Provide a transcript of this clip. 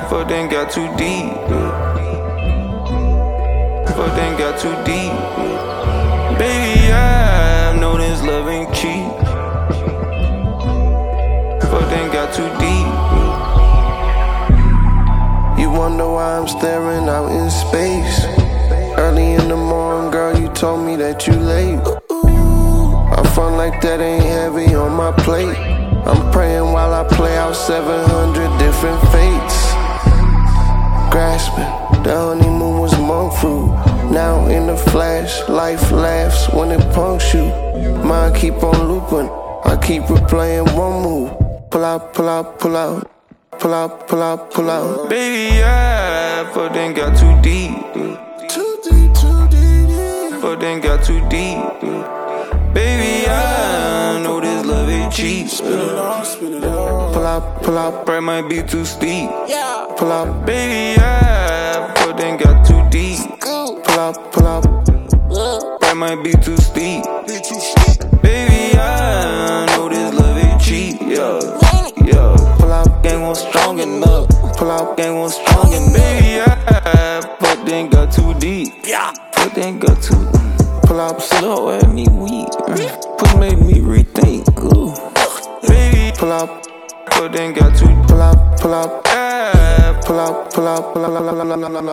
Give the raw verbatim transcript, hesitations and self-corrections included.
but then got too deep. But then got too deep. Baby, I know this love ain't cheap. But then got too deep. You wonder why I'm staring out in space. Early in the morning, girl, you told me that you late. I front like that ain't heavy on my plate. I'm praying while I play out seven hundred different fates. Grasping, the honeymoon was monk fruit. Now in the flash, life laughs when it punks you. Mind keep on looping, I keep replaying one move. Pull out, pull out, pull out. Pull out, pull out, pull out. Baby, I but then got too deep. Too deep, too deep. But then got too deep. Baby, I know this love ain't cheap. Spin it all, spin it all. Pull out, pull out. Price might be too steep. Yeah. Pull out. Baby, I but then got too deep. Pull out, pull out. Price might be too steep. Baby, I know this love ain't cheap. Yeah, yeah. Pull out. Game was strong enough. Pull out. Game was strong enough. Baby, I but then got too deep. Yeah. But then got too. Pull out. Slow at me weak. Put made me rethink. Ooh. Baby, pull out. But then got too. Pull out. Pull out. Yeah. Pull out. Pull out. Pull out.